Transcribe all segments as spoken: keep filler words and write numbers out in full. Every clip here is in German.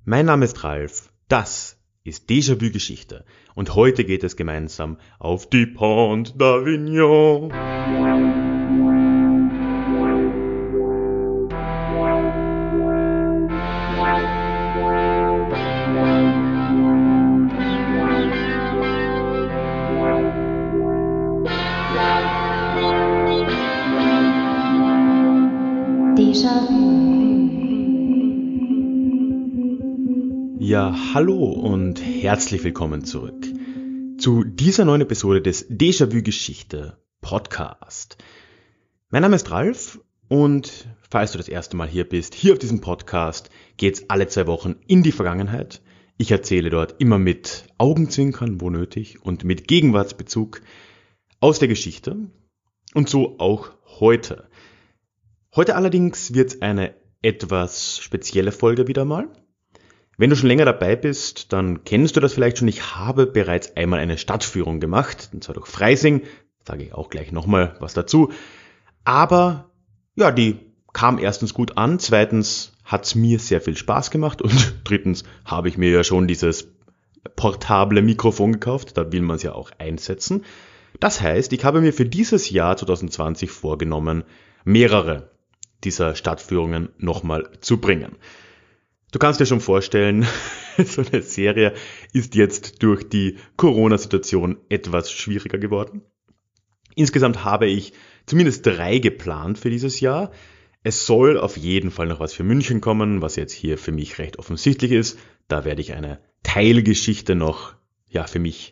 Mein Name ist Ralf, das ist Déjà-vu Geschichte und heute geht es gemeinsam auf die Pont d'Avignon. Ja, hallo und herzlich willkommen zurück zu dieser neuen Episode des Déjà-vu Geschichte Podcast. Mein Name ist Ralf und falls du das erste Mal hier bist, hier auf diesem Podcast geht's alle zwei Wochen in die Vergangenheit. Ich erzähle dort immer mit Augenzwinkern, wo nötig, und mit Gegenwartsbezug aus der Geschichte und so auch heute. Heute allerdings wird's eine etwas spezielle Folge wieder mal. Wenn du schon länger dabei bist, dann kennst du das vielleicht schon. Ich habe bereits einmal eine Stadtführung gemacht, und zwar durch Freising. Sage ich auch gleich nochmal was dazu. Aber ja, die kam erstens gut an, zweitens hat es mir sehr viel Spaß gemacht und drittens habe ich mir ja schon dieses portable Mikrofon gekauft. Da will man es ja auch einsetzen. Das heißt, ich habe mir für dieses Jahr zwanzig zwanzig vorgenommen, mehrere dieser Stadtführungen nochmal zu bringen. Du kannst dir schon vorstellen, so eine Serie ist jetzt durch die Corona-Situation etwas schwieriger geworden. Insgesamt habe ich zumindest drei geplant für dieses Jahr. Es soll auf jeden Fall noch was für München kommen, was jetzt hier für mich recht offensichtlich ist. Da werde ich eine Teilgeschichte noch, ja, für mich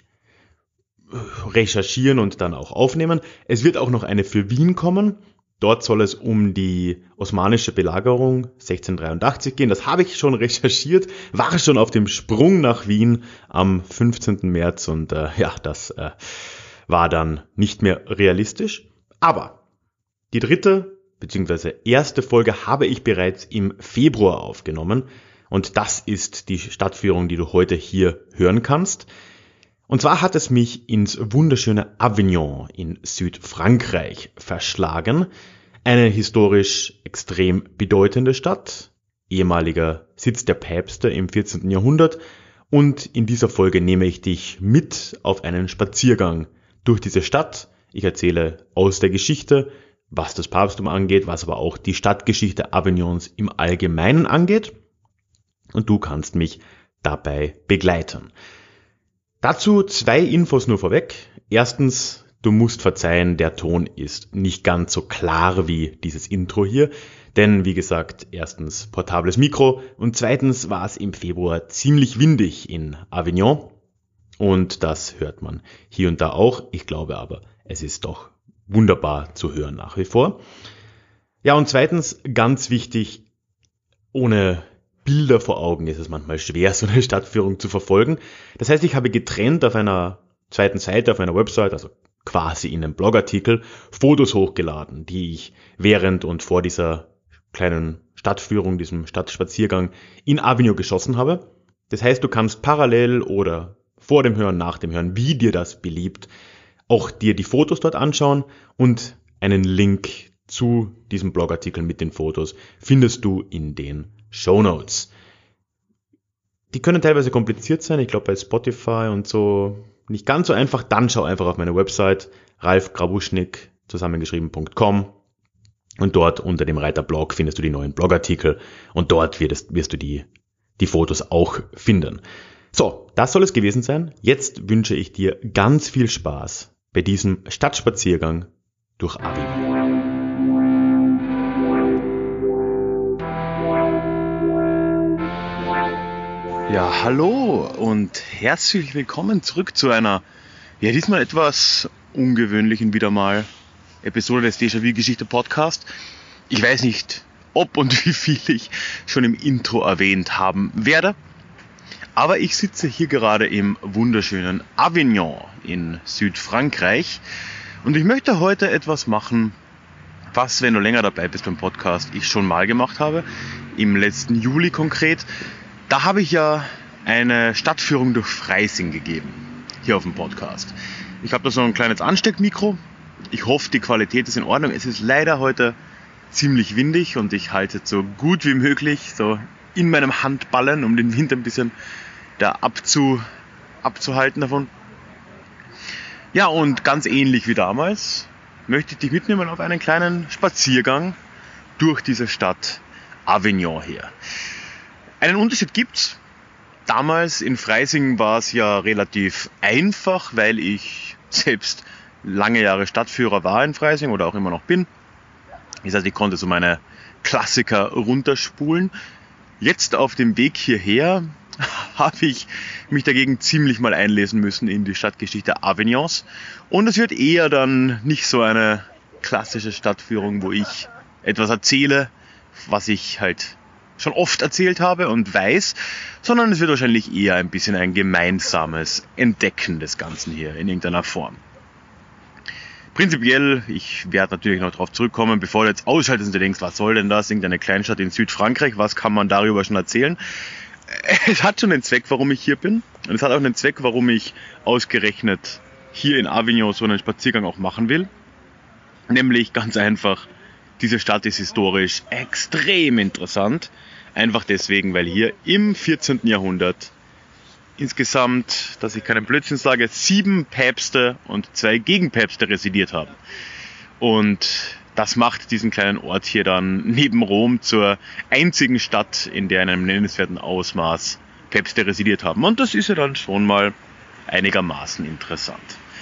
recherchieren und dann auch aufnehmen. Es wird auch noch eine für Wien kommen. Dort soll es um die osmanische Belagerung sechzehnhundertdreiundachtzig gehen. Das habe ich schon recherchiert, war schon auf dem Sprung nach Wien am fünfzehnten März und äh, ja, das äh, war dann nicht mehr realistisch. Aber die dritte bzw. erste Folge habe ich bereits im Februar aufgenommen und das ist die Stadtführung, die du heute hier hören kannst. Und zwar hat es mich ins wunderschöne Avignon in Südfrankreich verschlagen. Eine historisch extrem bedeutende Stadt, ehemaliger Sitz der Päpste im vierzehnten Jahrhundert. Und in dieser Folge nehme ich dich mit auf einen Spaziergang durch diese Stadt. Ich erzähle aus der Geschichte, was das Papsttum angeht, was aber auch die Stadtgeschichte Avignons im Allgemeinen angeht. Und du kannst mich dabei begleiten. Dazu zwei Infos nur vorweg. Erstens, du musst verzeihen, der Ton ist nicht ganz so klar wie dieses Intro hier. Denn wie gesagt, erstens portables Mikro und zweitens war es im Februar ziemlich windig in Avignon. Und das hört man hier und da auch. Ich glaube aber, es ist doch wunderbar zu hören nach wie vor. Ja, und zweitens, ganz wichtig, ohne Bilder vor Augen ist es manchmal schwer, so eine Stadtführung zu verfolgen. Das heißt, ich habe getrennt auf einer zweiten Seite, auf meiner Website, also quasi in einem Blogartikel, Fotos hochgeladen, die ich während und vor dieser kleinen Stadtführung, diesem Stadtspaziergang in Avignon geschossen habe. Das heißt, du kannst parallel oder vor dem Hören, nach dem Hören, wie dir das beliebt, auch dir die Fotos dort anschauen und einen Link zu diesem Blogartikel mit den Fotos findest du in den Shownotes. Die können teilweise kompliziert sein, ich glaube bei Spotify und so nicht ganz so einfach, dann schau einfach auf meine Website ralf grabuschnik zusammengeschrieben punkt com und dort unter dem Reiter Blog findest du die neuen Blogartikel und dort wirst, wirst du die, die Fotos auch finden. So, das soll es gewesen sein. Jetzt wünsche ich dir ganz viel Spaß bei diesem Stadtspaziergang durch Avignon. Ja, hallo und herzlich willkommen zurück zu einer, ja diesmal etwas ungewöhnlichen wieder mal Episode des Déjà-vu Geschichte Podcast. Ich weiß nicht, ob und wie viel ich schon im Intro erwähnt haben werde, aber ich sitze hier gerade im wunderschönen Avignon in Südfrankreich und ich möchte heute etwas machen, was, wenn du länger dabei bist beim Podcast, ich schon mal gemacht habe, im letzten Juli konkret. Da habe ich ja eine Stadtführung durch Freising gegeben, hier auf dem Podcast. Ich habe da so ein kleines Ansteckmikro. Ich hoffe, die Qualität ist in Ordnung. Es ist leider heute ziemlich windig und ich halte so gut wie möglich, so in meinem Handballen, um den Wind ein bisschen da abzu, abzuhalten davon. Ja, und ganz ähnlich wie damals möchte ich dich mitnehmen auf einen kleinen Spaziergang durch diese Stadt Avignon her. Einen Unterschied gibt's. Damals in Freising war es ja relativ einfach, weil ich selbst lange Jahre Stadtführer war in Freising oder auch immer noch bin. Das heißt, ich konnte so meine Klassiker runterspulen. Jetzt auf dem Weg hierher habe ich mich dagegen ziemlich mal einlesen müssen in die Stadtgeschichte Avignons. Und es wird eher dann nicht so eine klassische Stadtführung, wo ich etwas erzähle, was ich halt schon oft erzählt habe und weiß, sondern es wird wahrscheinlich eher ein bisschen ein gemeinsames Entdecken des Ganzen hier in irgendeiner Form. Prinzipiell, ich werde natürlich noch darauf zurückkommen, bevor du jetzt ausschaltest und du denkst, was soll denn das, irgendeine Kleinstadt in Südfrankreich, was kann man darüber schon erzählen? Es hat schon einen Zweck, warum ich hier bin, und es hat auch einen Zweck, warum ich ausgerechnet hier in Avignon so einen Spaziergang auch machen will. Nämlich ganz einfach, diese Stadt ist historisch extrem interessant, einfach deswegen, weil hier im vierzehnten Jahrhundert insgesamt, dass ich keinen Blödsinn sage, sieben Päpste und zwei Gegenpäpste residiert haben. Und das macht diesen kleinen Ort hier dann neben Rom zur einzigen Stadt, in der in einem nennenswerten Ausmaß Päpste residiert haben. Und das ist ja dann schon mal einigermaßen interessant.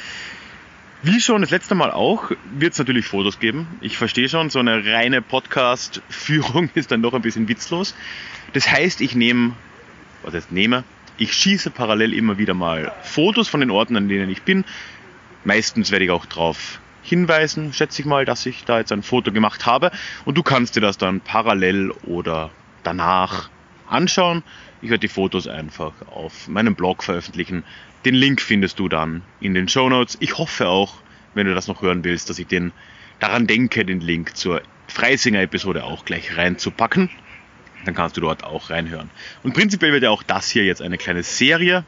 Wie schon das letzte Mal auch, wird es natürlich Fotos geben. Ich verstehe schon, so eine reine Podcast-Führung ist dann doch ein bisschen witzlos. Das heißt, ich nehme, was heißt nehme, ich schieße parallel immer wieder mal Fotos von den Orten, an denen ich bin. Meistens werde ich auch drauf hinweisen, schätze ich mal, dass ich da jetzt ein Foto gemacht habe. Und du kannst dir das dann parallel oder danach anschauen. Ich werde die Fotos einfach auf meinem Blog veröffentlichen. Den Link findest du dann in den Shownotes. Ich hoffe auch, wenn du das noch hören willst, dass ich den daran denke, den Link zur Freisinger Episode auch gleich reinzupacken. Dann kannst du dort auch reinhören. Und prinzipiell wird ja auch das hier jetzt eine kleine Serie.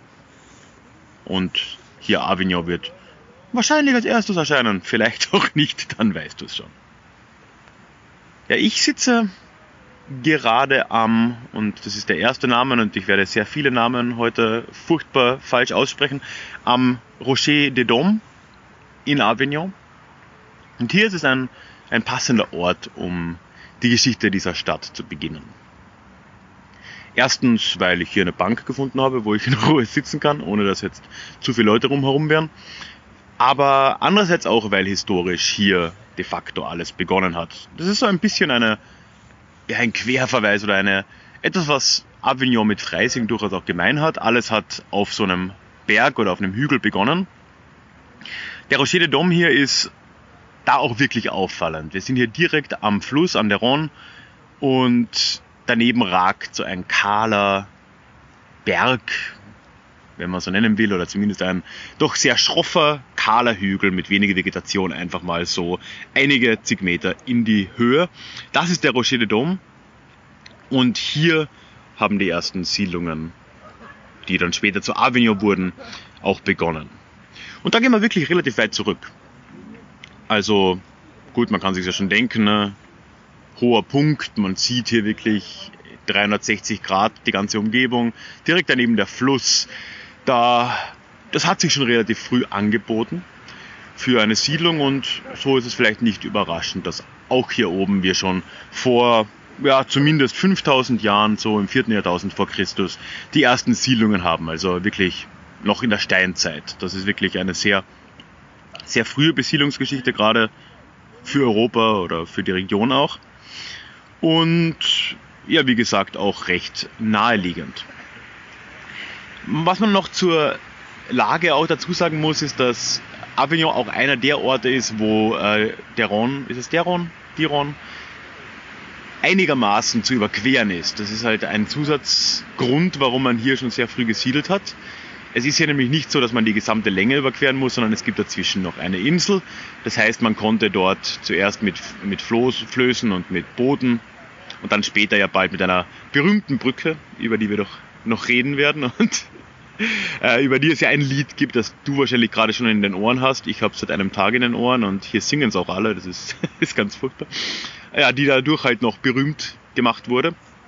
Und hier Avignon wird wahrscheinlich als erstes erscheinen. Vielleicht auch nicht, dann weißt du es schon. Ja, ich sitze gerade am, und das ist der erste Name, und ich werde sehr viele Namen heute furchtbar falsch aussprechen, am Rocher des Doms in Avignon. Und hier ist es ein, ein passender Ort, um die Geschichte dieser Stadt zu beginnen. Erstens, weil ich hier eine Bank gefunden habe, wo ich in Ruhe sitzen kann, ohne dass jetzt zu viele Leute rumherum wären. Aber andererseits auch, weil historisch hier de facto alles begonnen hat. Das ist so ein bisschen eine, ja, ein Querverweis oder eine, etwas, was Avignon mit Freising durchaus auch gemein hat. Alles hat auf so einem Berg oder auf einem Hügel begonnen. Der Rocher des Doms hier ist da auch wirklich auffallend. Wir sind hier direkt am Fluss, an der Rhône, und daneben ragt so ein kahler Berg, wenn man so nennen will, oder zumindest ein doch sehr schroffer, kahler Hügel mit weniger Vegetation, einfach mal so einige zig Meter in die Höhe. Das ist der Rocher des Doms, und hier haben die ersten Siedlungen, die dann später zu Avignon wurden, auch begonnen. Und da gehen wir wirklich relativ weit zurück. Also gut, man kann sich ja schon denken, ne? Hoher Punkt, man sieht hier wirklich dreihundertsechzig Grad die ganze Umgebung, direkt daneben der Fluss. Da, das hat sich schon relativ früh angeboten für eine Siedlung, und so ist es vielleicht nicht überraschend, dass auch hier oben wir schon vor, ja, zumindest fünftausend Jahren, so im vierten Jahrtausend vor Christus, die ersten Siedlungen haben, also wirklich noch in der Steinzeit. Das ist wirklich eine sehr, sehr frühe Besiedlungsgeschichte, gerade für Europa oder für die Region auch. Und ja, wie gesagt, auch recht naheliegend. Was man noch zur Lage auch dazu sagen muss, ist, dass Avignon auch einer der Orte ist, wo äh, der Rhône, ist es der Rhône? Die Rhône? Einigermaßen zu überqueren ist. Das ist halt ein Zusatzgrund, warum man hier schon sehr früh gesiedelt hat. Es ist hier nämlich nicht so, dass man die gesamte Länge überqueren muss, sondern es gibt dazwischen noch eine Insel. Das heißt, man konnte dort zuerst mit, mit Floß, Flößen und mit Booten und dann später ja bald mit einer berühmten Brücke, über die wir doch noch reden werden und äh, über die es ja ein Lied gibt, das du wahrscheinlich gerade schon in den Ohren hast. Ich habe es seit einem Tag in den Ohren, und hier singen es auch alle, das ist, ist ganz furchtbar. Ja, die dadurch halt noch berühmt gemacht wurde.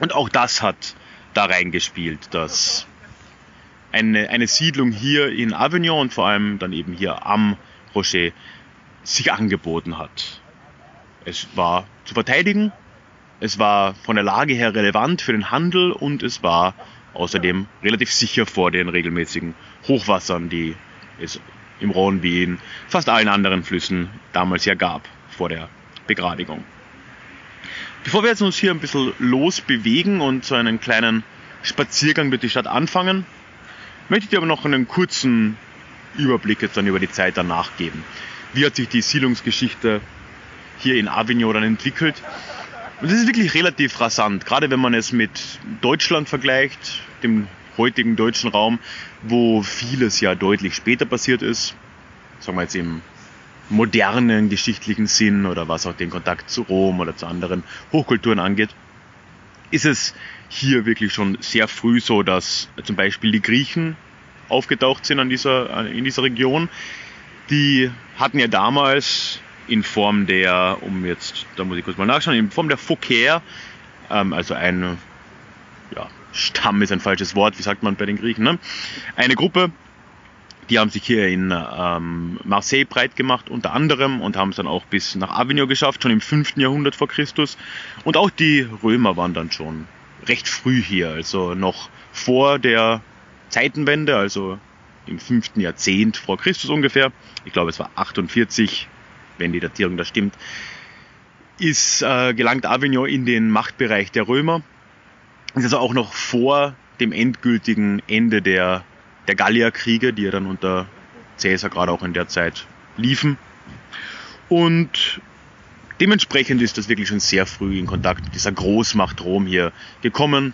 Und auch das hat da reingespielt, dass eine, eine Siedlung hier in Avignon und vor allem dann eben hier am Rocher sich angeboten hat. Es war zu verteidigen, es war von der Lage her relevant für den Handel und es war außerdem relativ sicher vor den regelmäßigen Hochwassern, die es im Rhône wie in fast allen anderen Flüssen damals ja gab, vor der Begradigung. Bevor wir jetzt uns hier ein bisschen losbewegen und so einen kleinen Spaziergang durch die Stadt anfangen, möchte ich dir aber noch einen kurzen Überblick jetzt dann über die Zeit danach geben. Wie hat sich die Siedlungsgeschichte hier in Avignon dann entwickelt? Und das ist wirklich relativ rasant, gerade wenn man es mit Deutschland vergleicht, dem heutigen deutschen Raum, wo vieles ja deutlich später passiert ist, sagen wir jetzt im modernen geschichtlichen Sinn oder was auch den Kontakt zu Rom oder zu anderen Hochkulturen angeht, ist es hier wirklich schon sehr früh so, dass zum Beispiel die Griechen aufgetaucht sind an dieser, in dieser Region. Die hatten ja damals in Form der, um jetzt, da muss ich kurz mal nachschauen, in Form der Phocier, ähm, also ein ja, Stamm ist ein falsches Wort, wie sagt man bei den Griechen, ne? Eine Gruppe, die haben sich hier in ähm, Marseille breit gemacht, unter anderem, und haben es dann auch bis nach Avignon geschafft, schon im fünften Jahrhundert vor Christus. Und auch die Römer waren dann schon recht früh hier, also noch vor der Zeitenwende, also im fünften Jahrzehnt vor Christus ungefähr. Ich glaube, es war achtundvierzig, wenn die Datierung da stimmt, ist äh, gelangt Avignon in den Machtbereich der Römer. Das ist also auch noch vor dem endgültigen Ende der der Gallierkriege, die ja dann unter Caesar gerade auch in der Zeit liefen. Und dementsprechend ist das wirklich schon sehr früh in Kontakt mit dieser Großmacht Rom hier gekommen.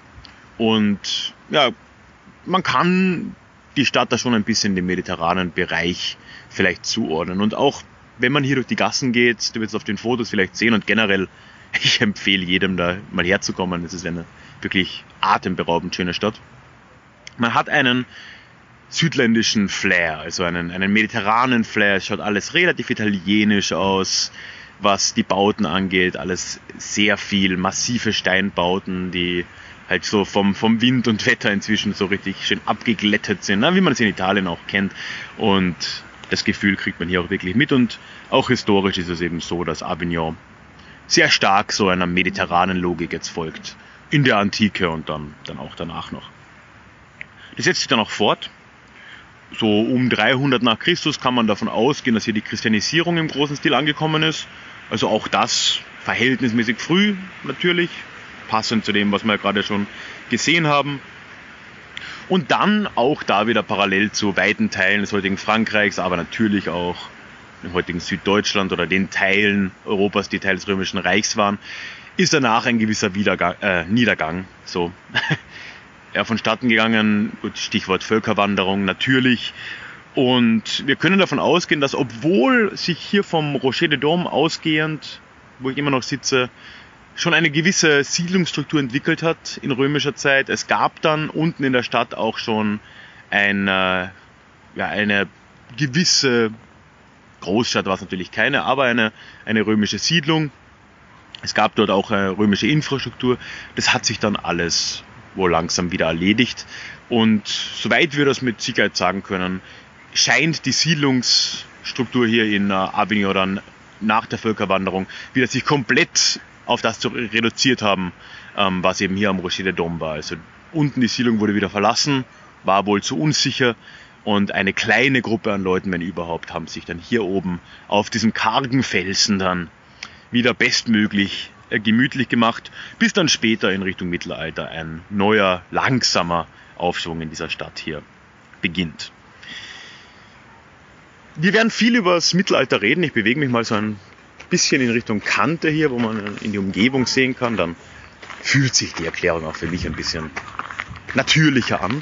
Und ja, man kann die Stadt da schon ein bisschen dem mediterranen Bereich vielleicht zuordnen. Und auch wenn man hier durch die Gassen geht, du wirst es auf den Fotos vielleicht sehen, und generell, ich empfehle jedem da mal herzukommen. Es ist eine wirklich atemberaubend schöne Stadt. Man hat einen südländischen Flair, also einen, einen mediterranen Flair. Es schaut alles relativ italienisch aus, was die Bauten angeht. Alles sehr viel massive Steinbauten, die halt so vom, vom Wind und Wetter inzwischen so richtig schön abgeglättet sind, wie man es in Italien auch kennt. Und das Gefühl kriegt man hier auch wirklich mit. Und auch historisch ist es eben so, dass Avignon sehr stark so einer mediterranen Logik jetzt folgt. In der Antike und dann, dann auch danach noch. Das setzt sich dann auch fort. So um dreihundert nach Christus kann man davon ausgehen, dass hier die Christianisierung im großen Stil angekommen ist. Also auch das verhältnismäßig früh natürlich, passend zu dem, was wir ja gerade schon gesehen haben. Und dann auch da wieder parallel zu weiten Teilen des heutigen Frankreichs, aber natürlich auch im heutigen Süddeutschland oder den Teilen Europas, die Teil des Römischen Reichs waren, ist danach ein gewisser Wiedergang, äh, Niedergang, so ja, vonstatten gegangen. Gut, Stichwort Völkerwanderung natürlich. Und wir können davon ausgehen, dass obwohl sich hier vom Rocher de Dôme ausgehend, wo ich immer noch sitze, schon eine gewisse Siedlungsstruktur entwickelt hat in römischer Zeit. Es gab dann unten in der Stadt auch schon eine, ja, eine gewisse Großstadt, war es natürlich keine, aber eine, eine römische Siedlung. Es gab dort auch eine römische Infrastruktur. Das hat sich dann alles wohl langsam wieder erledigt. Und soweit wir das mit Sicherheit sagen können, scheint die Siedlungsstruktur hier in Avignon dann nach der Völkerwanderung wieder sich komplett auf das zu reduziert haben, was eben hier am Rocher de Dôme war. Also unten die Siedlung wurde wieder verlassen, war wohl zu unsicher, und eine kleine Gruppe an Leuten, wenn überhaupt, haben sich dann hier oben auf diesem kargen Felsen dann wieder bestmöglich äh, gemütlich gemacht, bis dann später in Richtung Mittelalter ein neuer, langsamer Aufschwung in dieser Stadt hier beginnt. Wir werden viel über das Mittelalter reden. Ich bewege mich mal so ein bisschen in Richtung Kante hier, wo man in die Umgebung sehen kann. Dann fühlt sich die Erklärung auch für mich ein bisschen natürlicher an.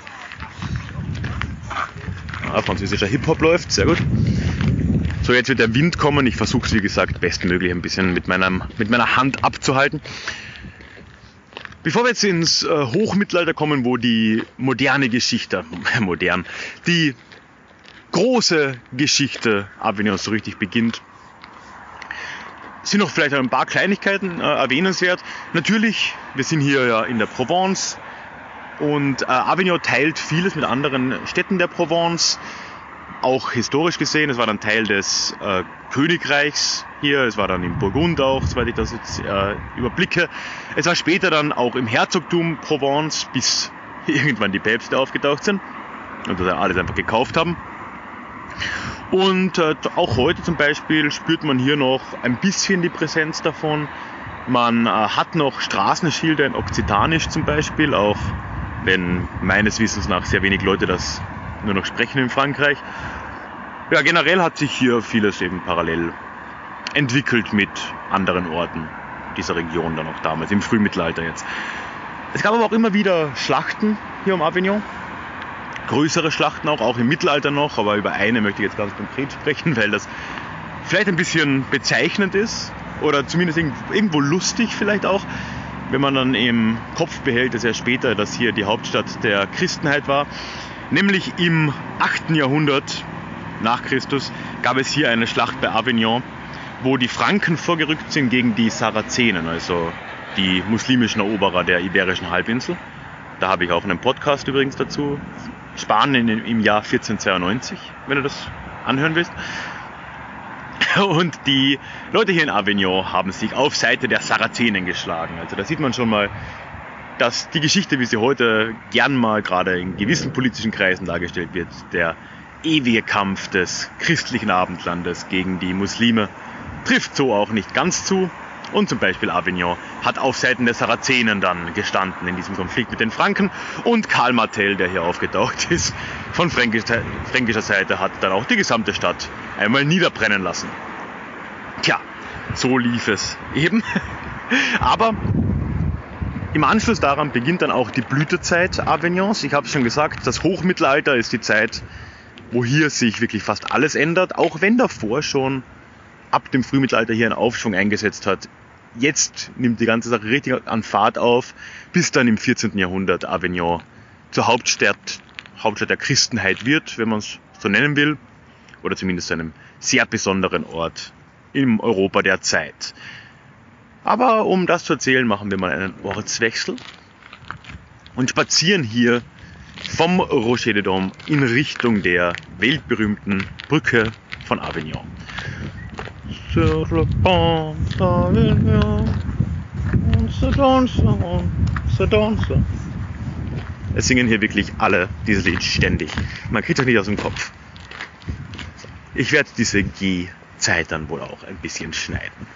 Ah, französischer Hip-Hop läuft, sehr gut. So, jetzt wird der Wind kommen. Ich versuche es, wie gesagt, bestmöglich ein bisschen mit, meinem, mit meiner Hand abzuhalten. Bevor wir jetzt ins äh, Hochmittelalter kommen, wo die moderne Geschichte, modern, die große Geschichte Avignons so richtig beginnt, sind noch vielleicht ein paar Kleinigkeiten äh, erwähnenswert. Natürlich, wir sind hier ja in der Provence und äh, Avignon teilt vieles mit anderen Städten der Provence. Auch historisch gesehen, es war dann Teil des äh, Königreichs hier, es war dann im Burgund auch, soweit ich das jetzt äh, überblicke. Es war später dann auch im Herzogtum Provence, bis irgendwann die Päpste aufgetaucht sind und das alles einfach gekauft haben. Und äh, auch heute zum Beispiel spürt man hier noch ein bisschen die Präsenz davon. Man äh, hat noch Straßenschilder in Okzitanisch zum Beispiel, auch wenn meines Wissens nach sehr wenig Leute das nur noch sprechen in Frankreich. Ja, generell hat sich hier vieles eben parallel entwickelt mit anderen Orten dieser Region dann auch damals, im Frühmittelalter jetzt. Es gab aber auch immer wieder Schlachten hier um Avignon. Größere Schlachten auch, auch im Mittelalter noch, aber über eine möchte ich jetzt ganz konkret sprechen, weil das vielleicht ein bisschen bezeichnend ist oder zumindest irgendwo lustig vielleicht auch, wenn man dann im Kopf behält, dass ja später das hier die Hauptstadt der Christenheit war. Nämlich im achten Jahrhundert nach Christus gab es hier eine Schlacht bei Avignon, wo die Franken vorgerückt sind gegen die Sarazenen, also die muslimischen Eroberer der Iberischen Halbinsel. Da habe ich auch einen Podcast übrigens dazu. Spanien im Jahr vierzehnhundertzweiundneunzig, wenn du das anhören willst. Und die Leute hier in Avignon haben sich auf Seite der Sarazenen geschlagen. Also da sieht man schon mal, dass die Geschichte, wie sie heute gern mal gerade in gewissen politischen Kreisen dargestellt wird, der ewige Kampf des christlichen Abendlandes gegen die Muslime, trifft so auch nicht ganz zu. Und zum Beispiel Avignon hat auf Seiten der Sarazenen dann gestanden in diesem Konflikt mit den Franken. Und Karl Martel, der hier aufgetaucht ist, von fränkischer, fränkischer Seite, hat dann auch die gesamte Stadt einmal niederbrennen lassen. Tja, so lief es eben. Aber im Anschluss daran beginnt dann auch die Blütezeit Avignons. Ich habe es schon gesagt, das Hochmittelalter ist die Zeit, wo hier sich wirklich fast alles ändert, auch wenn davor schon ab dem Frühmittelalter hier ein Aufschwung eingesetzt hat. Jetzt nimmt die ganze Sache richtig an Fahrt auf, bis dann im vierzehnten Jahrhundert Avignon zur Hauptstadt, Hauptstadt der Christenheit wird, wenn man es so nennen will, oder zumindest zu einem sehr besonderen Ort im Europa der Zeit. Aber um das zu erzählen, machen wir mal einen Ortswechsel und spazieren hier vom Rocher de Dom in Richtung der weltberühmten Brücke von Avignon. Sur le pont d'Avignon, on se danse, on se danse. Es singen hier wirklich alle dieses Lied ständig. Man kriegt das nicht aus dem Kopf. Ich werde diese G-Zeit dann wohl auch ein bisschen schneiden.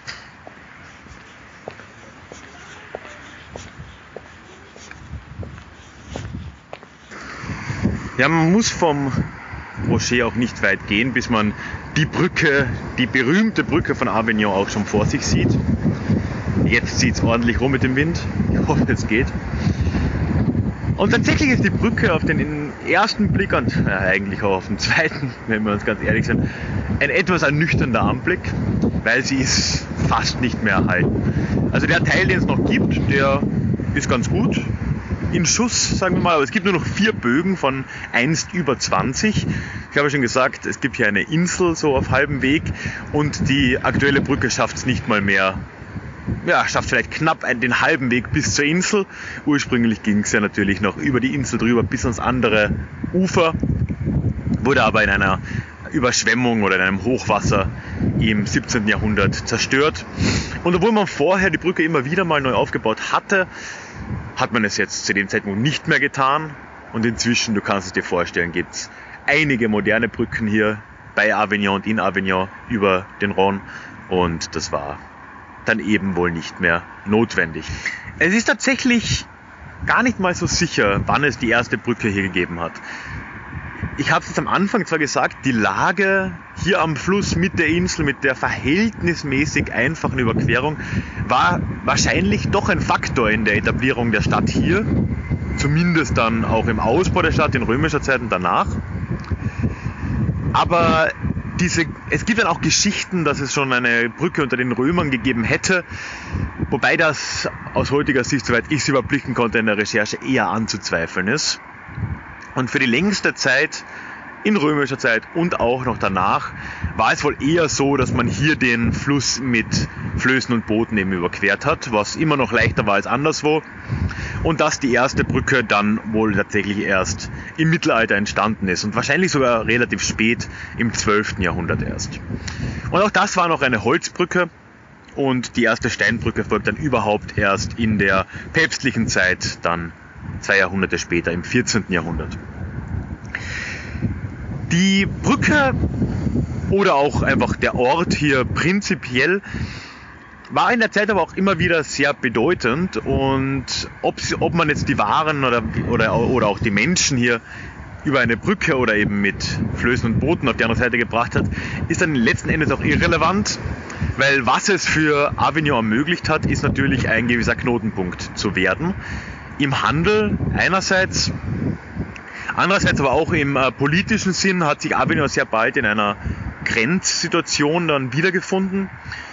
Ja, man muss vom Rocher auch nicht weit gehen, bis man die Brücke, die berühmte Brücke von Avignon auch schon vor sich sieht. Jetzt zieht es ordentlich rum mit dem Wind. Ich hoffe, es geht. Und tatsächlich ist die Brücke auf den ersten Blick und ja, eigentlich auch auf den zweiten, wenn wir uns ganz ehrlich sind, ein etwas ernüchternder Anblick, weil sie ist fast nicht mehr erhalten. Also der Teil, den es noch gibt, der ist ganz gut in Schuss, sagen wir mal, aber es gibt nur noch vier Bögen von einst über zwanzig. Ich habe schon gesagt, es gibt hier eine Insel so auf halbem Weg und die aktuelle Brücke schafft es nicht mal mehr, ja, schafft vielleicht knapp den halben Weg bis zur Insel. Ursprünglich ging es ja natürlich noch über die Insel drüber bis ans andere Ufer, wurde aber in einer Überschwemmung oder in einem Hochwasser im siebzehnten Jahrhundert zerstört. Und obwohl man vorher die Brücke immer wieder mal neu aufgebaut hatte, hat man es jetzt zu dem Zeitpunkt nicht mehr getan. Und inzwischen, du kannst es dir vorstellen, gibt es einige moderne Brücken hier bei Avignon und in Avignon über den Rhône. Und das war dann eben wohl nicht mehr notwendig. Es ist tatsächlich gar nicht mal so sicher, wann es die erste Brücke hier gegeben hat. Ich habe es jetzt am Anfang zwar gesagt, die Lage hier am Fluss mit der Insel, mit der verhältnismäßig einfachen Überquerung, war wahrscheinlich doch ein Faktor in der Etablierung der Stadt hier. Zumindest dann auch im Ausbau der Stadt in römischer Zeit und danach. Aber diese, es gibt dann auch Geschichten, dass es schon eine Brücke unter den Römern gegeben hätte, wobei das aus heutiger Sicht, soweit ich es überblicken konnte in der Recherche, eher anzuzweifeln ist. Und für die längste Zeit in römischer Zeit und auch noch danach war es wohl eher so, dass man hier den Fluss mit Flößen und Booten eben überquert hat, was immer noch leichter war als anderswo. Und dass die erste Brücke dann wohl tatsächlich erst im Mittelalter entstanden ist und wahrscheinlich sogar relativ spät im zwölften Jahrhundert erst. Und auch das war noch eine Holzbrücke und die erste Steinbrücke folgt dann überhaupt erst in der päpstlichen Zeit, dann zwei Jahrhunderte später im vierzehnten Jahrhundert. Die Brücke oder auch einfach der Ort hier prinzipiell war in der Zeit aber auch immer wieder sehr bedeutend und ob, sie, ob man jetzt die Waren oder, oder, oder auch die Menschen hier über eine Brücke oder eben mit Flößen und Booten auf die andere Seite gebracht hat, ist dann letzten Endes auch irrelevant, weil was es für Avignon ermöglicht hat, ist natürlich ein gewisser Knotenpunkt zu werden. Im Handel einerseits, andererseits aber auch im äh, politischen Sinn hat sich Avignon sehr bald in einer Grenzsituation dann wiedergefunden.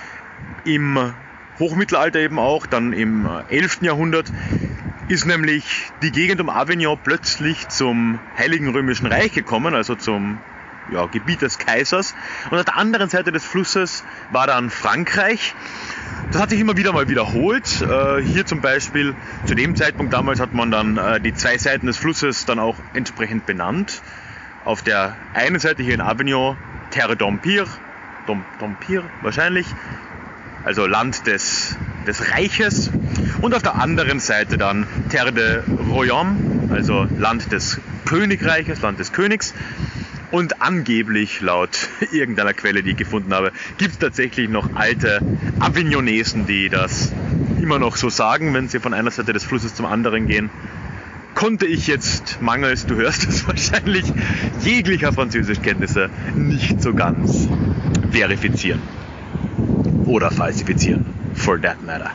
Im Hochmittelalter eben auch, dann im elften Jahrhundert, ist nämlich die Gegend um Avignon plötzlich zum Heiligen Römischen Reich gekommen, also zum ja, Gebiet des Kaisers. Und auf der anderen Seite des Flusses war dann Frankreich. Das hat sich immer wieder mal wiederholt. Äh, hier zum Beispiel, zu dem Zeitpunkt damals hat man dann äh, die zwei Seiten des Flusses dann auch entsprechend benannt. Auf der einen Seite hier in Avignon Terre d'Empire, d'Empire wahrscheinlich, also Land des, des Reiches. Und auf der anderen Seite dann Terre de Royaume, also Land des Königreiches, Land des Königs. Und angeblich, laut irgendeiner Quelle, die ich gefunden habe, gibt es tatsächlich noch alte Avignonesen, die das immer noch so sagen, wenn sie von einer Seite des Flusses zum anderen gehen. Konnte ich jetzt, mangels, du hörst es wahrscheinlich, jeglicher Französischkenntnisse nicht so ganz verifizieren. Oder falsifizieren, for that matter.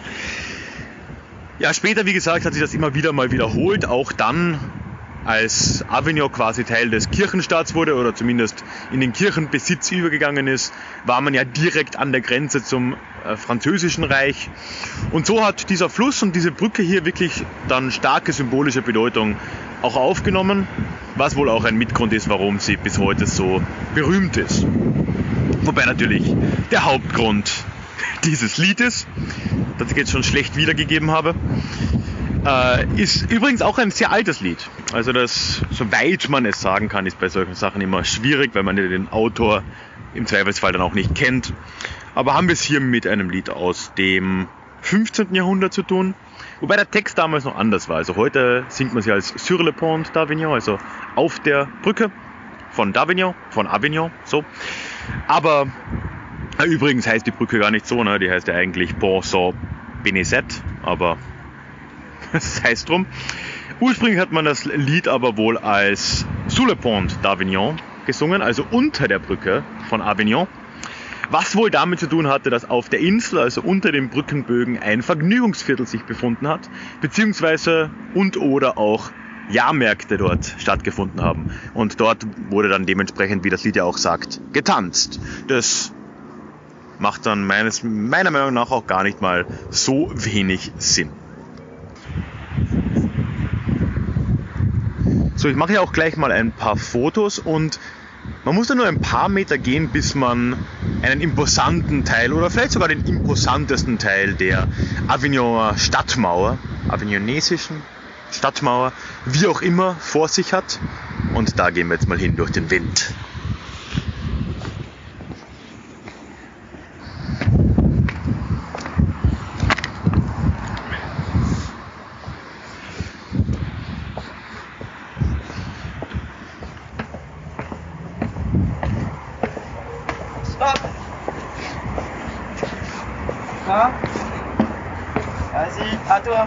Ja, später, wie gesagt, hat sich das immer wieder mal wiederholt, auch dann, als Avignon quasi Teil des Kirchenstaats wurde oder zumindest in den Kirchenbesitz übergegangen ist, war man ja direkt an der Grenze zum äh, französischen Reich. Und so hat dieser Fluss und diese Brücke hier wirklich dann starke symbolische Bedeutung auch aufgenommen, was wohl auch ein Mitgrund ist, warum sie bis heute so berühmt ist. Wobei natürlich der Hauptgrund dieses Liedes, das ich jetzt schon schlecht wiedergegeben habe, äh, ist übrigens auch ein sehr altes Lied. Also das, soweit man es sagen kann, ist bei solchen Sachen immer schwierig, weil man den Autor im Zweifelsfall dann auch nicht kennt. Aber haben wir es hier mit einem Lied aus dem fünfzehnten Jahrhundert zu tun, wobei der Text damals noch anders war. Also heute singt man sie als Sur le pont d'Avignon, also auf der Brücke von d'Avignon, von Avignon, so. Aber äh, übrigens heißt die Brücke gar nicht so, ne? Die heißt ja eigentlich Pont Saint-Benezet, aber das heißt drum. Ursprünglich hat man das Lied aber wohl als Sous le pont d'Avignon gesungen, also unter der Brücke von Avignon. Was wohl damit zu tun hatte, dass auf der Insel, also unter den Brückenbögen, ein Vergnügungsviertel sich befunden hat, beziehungsweise und oder auch Jahrmärkte dort stattgefunden haben. Und dort wurde dann dementsprechend, wie das Lied ja auch sagt, getanzt. Das macht dann meines, meiner Meinung nach auch gar nicht mal so wenig Sinn. So, ich mache ja auch gleich mal ein paar Fotos und man muss da nur ein paar Meter gehen, bis man einen imposanten Teil oder vielleicht sogar den imposantesten Teil der Avignoner Stadtmauer, avignonesischen Stadtmauer, wie auch immer, vor sich hat. Und da gehen wir jetzt mal hin durch den Wind. Stop! Hein? Vas-y, à toi!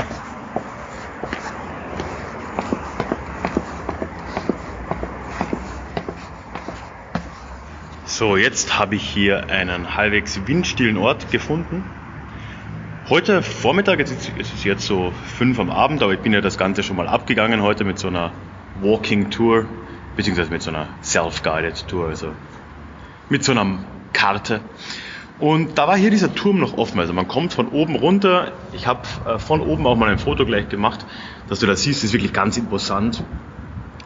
So, jetzt habe ich hier einen halbwegs windstillen Ort gefunden. Heute Vormittag, es ist es jetzt so fünf am Abend, aber ich bin ja das Ganze schon mal abgegangen heute mit so einer Walking Tour, beziehungsweise mit so einer Self-Guided Tour, also mit so einer Karte. Und da war hier dieser Turm noch offen, also man kommt von oben runter. Ich habe äh, von oben auch mal ein Foto gleich gemacht, dass du das siehst, das ist wirklich ganz imposant.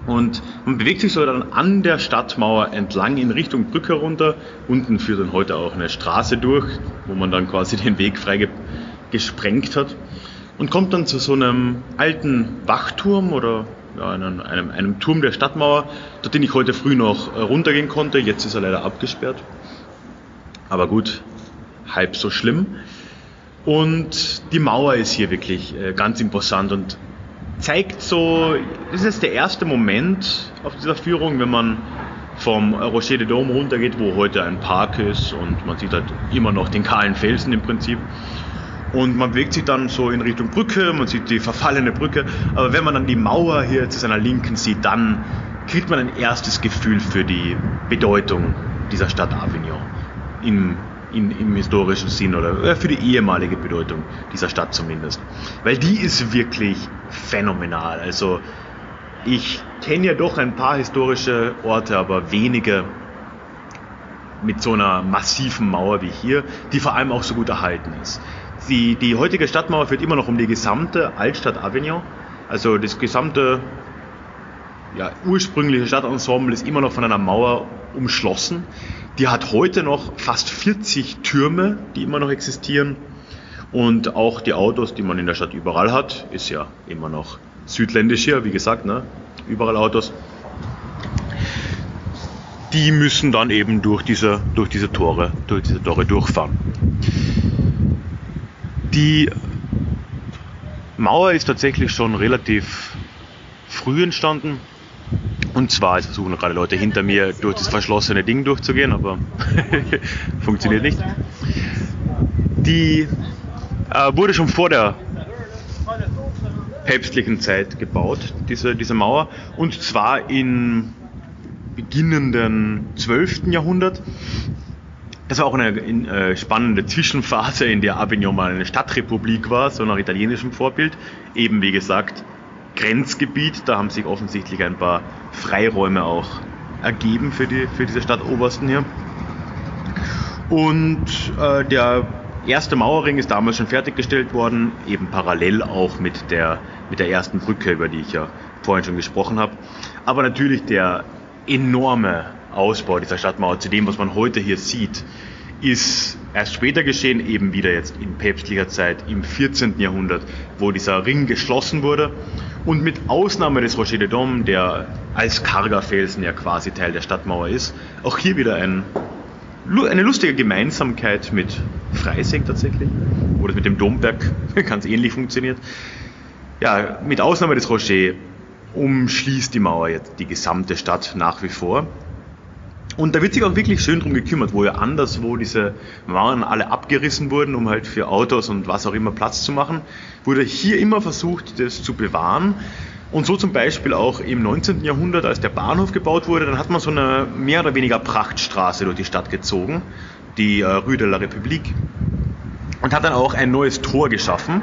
Und man bewegt sich so dann an der Stadtmauer entlang in Richtung Brücke runter. Unten führt dann heute auch eine Straße durch, wo man dann quasi den Weg frei ge- gesprengt hat. Und kommt dann zu so einem alten Wachturm oder ja, einem, einem, einem Turm der Stadtmauer, durch den ich heute früh noch runtergehen konnte. Jetzt ist er leider abgesperrt. Aber gut, halb so schlimm. Und die Mauer ist hier wirklich äh, ganz imposant und zeigt so, das ist jetzt der erste Moment auf dieser Führung, wenn man vom Rocher de Dôme runtergeht, wo heute ein Park ist und man sieht halt immer noch den kahlen Felsen im Prinzip. Und man bewegt sich dann so in Richtung Brücke, man sieht die verfallene Brücke, aber wenn man dann die Mauer hier zu seiner Linken sieht, dann kriegt man ein erstes Gefühl für die Bedeutung dieser Stadt Avignon im In, im historischen Sinn oder für die ehemalige Bedeutung dieser Stadt zumindest. Weil die ist wirklich phänomenal. Also ich kenne ja doch ein paar historische Orte, aber wenige mit so einer massiven Mauer wie hier, die vor allem auch so gut erhalten ist. Die, die heutige Stadtmauer führt immer noch um die gesamte Altstadt Avignon. Also das gesamte ja, ursprüngliche Stadtensemble ist immer noch von einer Mauer umschlossen. Die hat heute noch fast vierzig Türme, die immer noch existieren. Und auch die Autos, die man in der Stadt überall hat, ist ja immer noch südländisch hier, wie gesagt, ne? Überall Autos. Die müssen dann eben durch diese, durch diese Tore, durch diese Tore durchfahren. Die Mauer ist tatsächlich schon relativ früh entstanden. Und zwar, es versuchen gerade Leute hinter mir durch das verschlossene Ding durchzugehen, aber funktioniert nicht. Die äh, wurde schon vor der päpstlichen Zeit gebaut, diese, diese Mauer. Und zwar im beginnenden zwölften Jahrhundert. Das war auch eine in, äh, spannende Zwischenphase, in der Avignon mal eine Stadtrepublik war, so nach italienischem Vorbild. Eben wie gesagt, Grenzgebiet, da haben sich offensichtlich ein paar Freiräume auch ergeben für, die, für diese Stadtobersten hier. Und äh, der erste Mauerring ist damals schon fertiggestellt worden, eben parallel auch mit der, mit der ersten Brücke, über die ich ja vorhin schon gesprochen habe. Aber natürlich der enorme Ausbau dieser Stadtmauer zu dem, was man heute hier sieht, ist erst später geschehen, eben wieder jetzt in päpstlicher Zeit im vierzehnten Jahrhundert, wo dieser Ring geschlossen wurde. Und mit Ausnahme des Rocher de Dôme, der als karger Felsen ja quasi Teil der Stadtmauer ist, auch hier wieder ein, eine lustige Gemeinsamkeit mit Freising tatsächlich, wo das mit dem Domberg ganz ähnlich funktioniert. Ja, mit Ausnahme des Rocher umschließt die Mauer jetzt die gesamte Stadt nach wie vor. Und da wird sich auch wirklich schön drum gekümmert, wo ja anderswo diese Mauern alle abgerissen wurden, um halt für Autos und was auch immer Platz zu machen, wurde hier immer versucht, das zu bewahren. Und so zum Beispiel auch im neunzehnten Jahrhundert, als der Bahnhof gebaut wurde, dann hat man so eine mehr oder weniger Prachtstraße durch die Stadt gezogen, die äh, Rue de la République, und hat dann auch ein neues Tor geschaffen,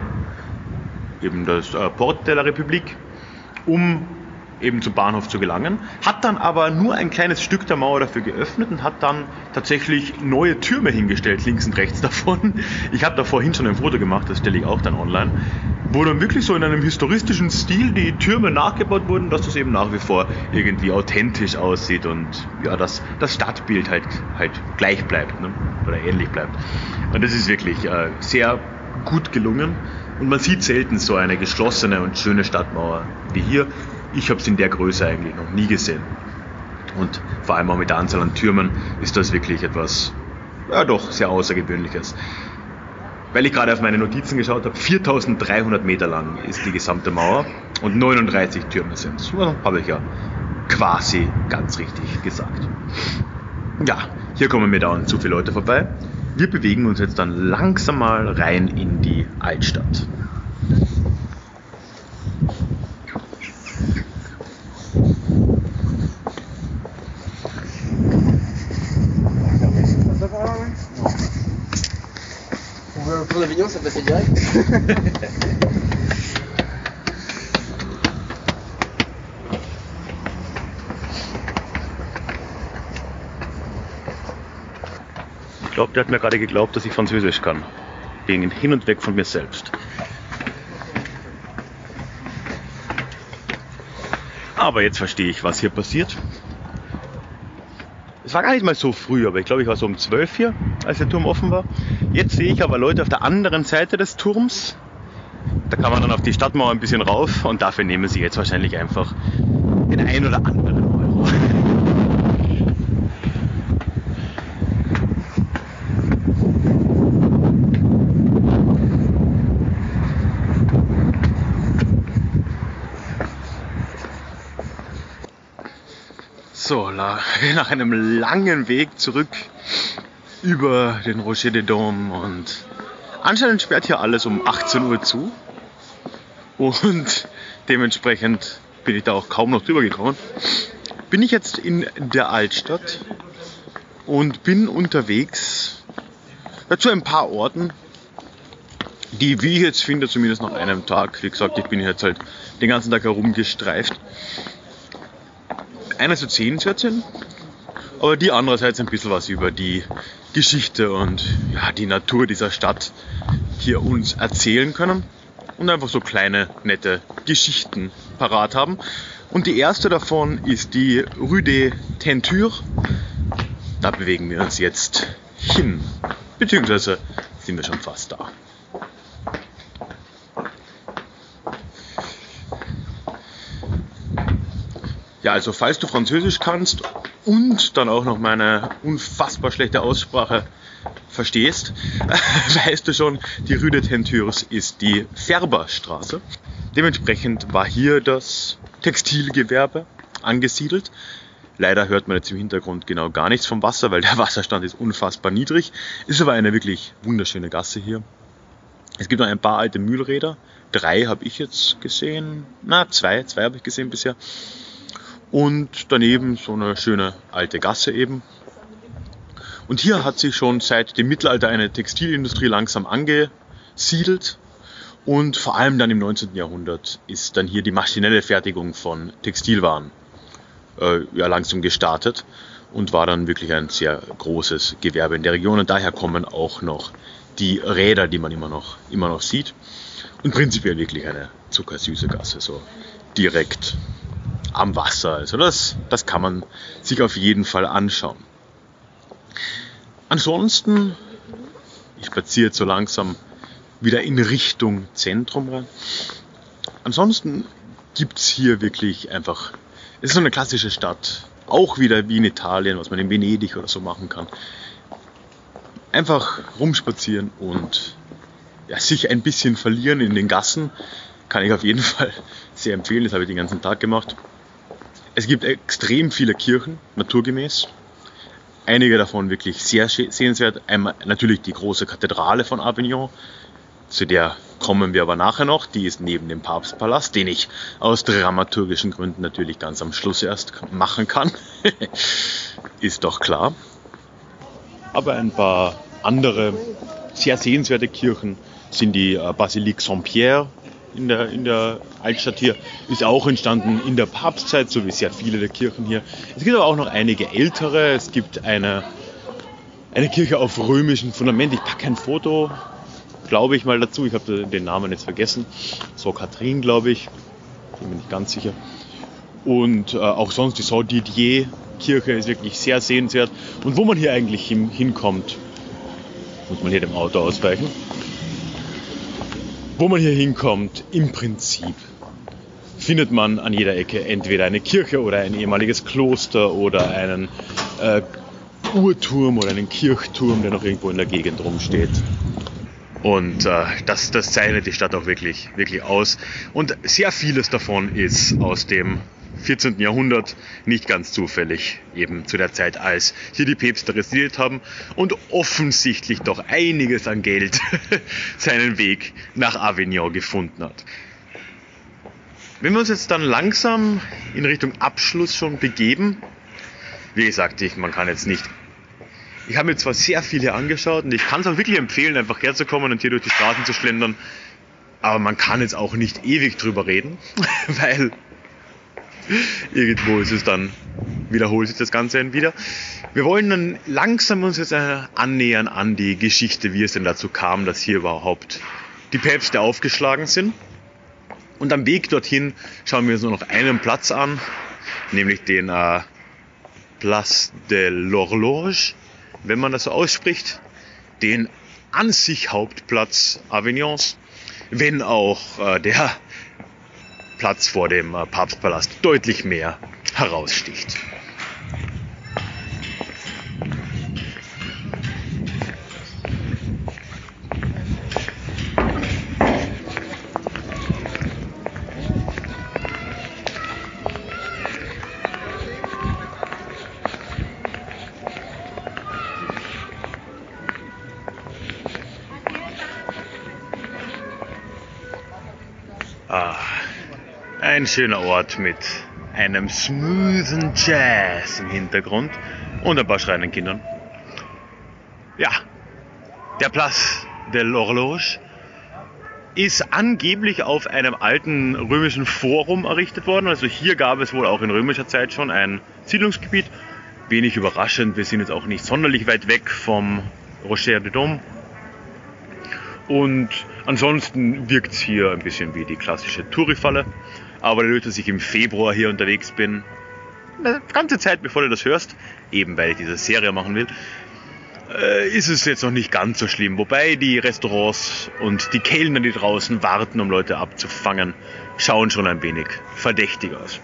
eben das äh, Porte de la République, um eben zum Bahnhof zu gelangen, hat dann aber nur ein kleines Stück der Mauer dafür geöffnet und hat dann tatsächlich neue Türme hingestellt, links und rechts davon. Ich habe da vorhin schon ein Foto gemacht, das stelle ich auch dann online, wo dann wirklich so in einem historistischen Stil die Türme nachgebaut wurden, dass das eben nach wie vor irgendwie authentisch aussieht und ja, dass das Stadtbild halt, halt gleich bleibt, ne? Oder ähnlich bleibt. Und das ist wirklich äh, sehr gut gelungen und man sieht selten so eine geschlossene und schöne Stadtmauer wie hier. Ich habe es in der Größe eigentlich noch nie gesehen. Und vor allem auch mit der Anzahl an Türmen ist das wirklich etwas, ja doch, sehr Außergewöhnliches. Weil ich gerade auf meine Notizen geschaut habe, viertausenddreihundert Meter lang ist die gesamte Mauer und neununddreißig Türme sind es. Ja, habe ich ja quasi ganz richtig gesagt. Ja, hier kommen mir dauernd zu viele Leute vorbei. Wir bewegen uns jetzt dann langsam mal rein in die Altstadt. Pour l'Avignon, ça passait direct. Ich glaube, der hat mir gerade geglaubt, dass ich Französisch kann. Ging hin und weg von mir selbst. Aber jetzt verstehe ich, was hier passiert. Es war gar nicht mal so früh, aber ich glaube, ich war so um zwölf hier, als der Turm offen war. Jetzt sehe ich aber Leute auf der anderen Seite des Turms. Da kann man dann auf die Stadtmauer ein bisschen rauf und dafür nehmen sie jetzt wahrscheinlich einfach den ein oder anderen Euro. So, nach einem langen Weg zurück über den Rocher des Doms und anscheinend sperrt hier alles um achtzehn Uhr zu und dementsprechend bin ich da auch kaum noch drüber gekommen. Bin ich jetzt in der Altstadt und bin unterwegs zu ein paar Orten, die, wie ich jetzt finde, zumindest nach einem Tag, wie gesagt, ich bin jetzt halt den ganzen Tag herumgestreift, einerseits sehenswert sind, aber die andererseits ein bisschen was über die Geschichte und ja, die Natur dieser Stadt hier uns erzählen können und einfach so kleine, nette Geschichten parat haben. Und die erste davon ist die Rue des Teintures. Da bewegen wir uns jetzt hin, beziehungsweise sind wir schon fast da. Ja, also falls du Französisch kannst und dann auch noch meine unfassbar schlechte Aussprache verstehst, weißt du schon, die Rue des Teintures ist die Färberstraße. Dementsprechend war hier das Textilgewerbe angesiedelt. Leider hört man jetzt im Hintergrund genau gar nichts vom Wasser, weil der Wasserstand ist unfassbar niedrig. Ist aber eine wirklich wunderschöne Gasse hier. Es gibt noch ein paar alte Mühlräder. Drei habe ich jetzt gesehen. Na, zwei. Zwei habe ich gesehen bisher. Und daneben so eine schöne alte Gasse eben. Und hier hat sich schon seit dem Mittelalter eine Textilindustrie langsam angesiedelt. Und vor allem dann im neunzehnten Jahrhundert ist dann hier die maschinelle Fertigung von Textilwaren äh, ja, langsam gestartet. Und war dann wirklich ein sehr großes Gewerbe in der Region. Und daher kommen auch noch die Räder, die man immer noch, immer noch sieht. Und prinzipiell wirklich eine zuckersüße Gasse, so direkt am Wasser. Also das, das kann man sich auf jeden Fall anschauen. Ansonsten, ich spaziere jetzt so langsam wieder in Richtung Zentrum rein. Ansonsten gibt es hier wirklich einfach, es ist so eine klassische Stadt, auch wieder wie in Italien, was man in Venedig oder so machen kann. Einfach rumspazieren und ja, sich ein bisschen verlieren in den Gassen, kann ich auf jeden Fall sehr empfehlen, das habe ich den ganzen Tag gemacht. Es gibt extrem viele Kirchen, naturgemäß. Einige davon wirklich sehr sehenswert. Einmal natürlich die große Kathedrale von Avignon, zu der kommen wir aber nachher noch. Die ist neben dem Papstpalast, den ich aus dramaturgischen Gründen natürlich ganz am Schluss erst machen kann. Ist doch klar. Aber ein paar andere sehr sehenswerte Kirchen sind die Basilique Saint-Pierre in der, in der Altstadt hier. Ist auch entstanden in der Papstzeit, so wie sehr viele der Kirchen hier. Es gibt aber auch noch einige ältere. Es gibt eine, eine Kirche auf römischem Fundament. Ich packe ein Foto, glaube ich, mal dazu. Ich habe den Namen jetzt vergessen. So Katrin, glaube ich. Bin mir nicht ganz sicher. Und äh, auch sonst die Saint-Didier-Kirche ist wirklich sehr sehenswert. Und wo man hier eigentlich hin, hinkommt, muss man hier dem Auto ausweichen. Wo man hier hinkommt, im Prinzip findet man an jeder Ecke entweder eine Kirche oder ein ehemaliges Kloster oder einen äh, Uhrturm oder einen Kirchturm, der noch irgendwo in der Gegend rumsteht. Und äh, das, das zeichnet die Stadt auch wirklich, wirklich aus. Und sehr vieles davon ist aus dem vierzehnten Jahrhundert, nicht ganz zufällig, eben zu der Zeit, als hier die Päpste residiert haben und offensichtlich doch einiges an Geld seinen Weg nach Avignon gefunden hat. Wenn wir uns jetzt dann langsam in Richtung Abschluss schon begeben, wie gesagt, ich, man kann jetzt nicht, ich habe mir zwar sehr viel hier angeschaut und ich kann es auch wirklich empfehlen, einfach herzukommen und hier durch die Straßen zu schlendern, aber man kann jetzt auch nicht ewig drüber reden, weil irgendwo ist es dann, wiederholt sich das Ganze wieder. Wir wollen dann langsam uns jetzt annähern an die Geschichte, wie es denn dazu kam, dass hier überhaupt die Päpste aufgeschlagen sind. Und am Weg dorthin schauen wir uns nur noch einen Platz an, nämlich den äh, Place de l'Horloge, wenn man das so ausspricht, den an sich Hauptplatz Avignons, wenn auch äh, der Platz vor dem äh, Papstpalast deutlich mehr heraussticht. Ah, ein schöner Ort mit einem smoothen Jazz im Hintergrund und ein paar schreienden Kindern. Ja, der Place de l'Horloge ist angeblich auf einem alten römischen Forum errichtet worden. Also hier gab es wohl auch in römischer Zeit schon ein Siedlungsgebiet. Wenig überraschend, wir sind jetzt auch nicht sonderlich weit weg vom Rocher de Dôme. Und ansonsten wirkt es hier ein bisschen wie die klassische Touri-Falle. Aber dadurch, dass ich im Februar hier unterwegs bin, eine ganze Zeit bevor du das hörst, eben weil ich diese Serie machen will, äh, ist es jetzt noch nicht ganz so schlimm. Wobei die Restaurants und die Kellner, die draußen warten, um Leute abzufangen, schauen schon ein wenig verdächtig aus.